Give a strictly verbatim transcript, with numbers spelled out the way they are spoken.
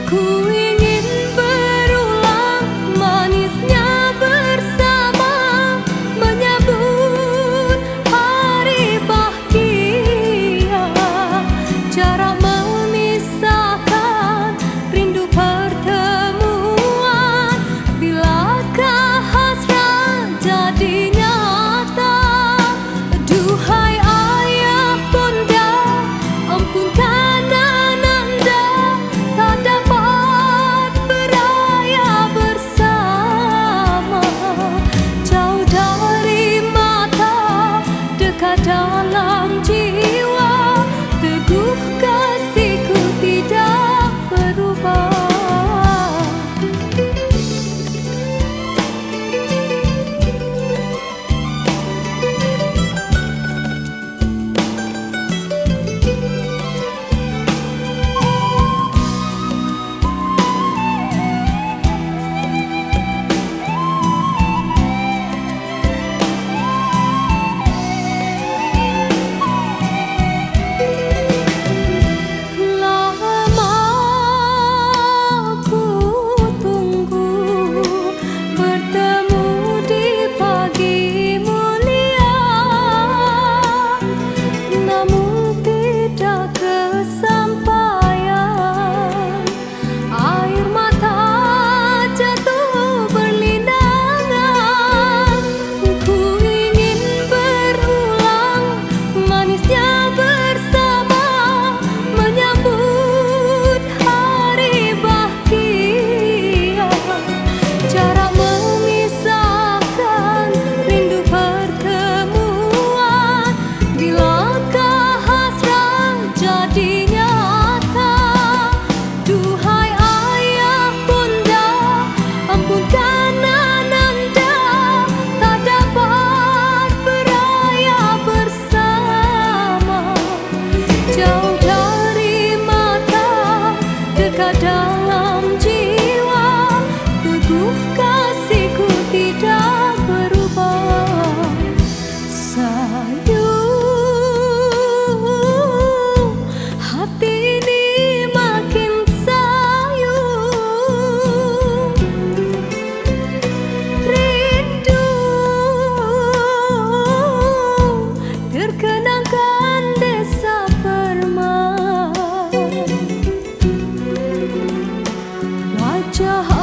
Ku ingin berulang manisnya bersama, menyambut hari bahagia. Jarak memisahkan, rindu pertemuan. Bilakah hasrat jadi nyata? Duhai ayah bunda, ampunkan ananda, tak dapat beraya bersama. Jauh dari mata, dekat dalam jiwa, teguh kasihku tidak berubah. Dalam jiwa, teguh kasihku tidak berubah. Sayu, hati ini makin sayu. Rindu terkenangkan desa Permai. Wajah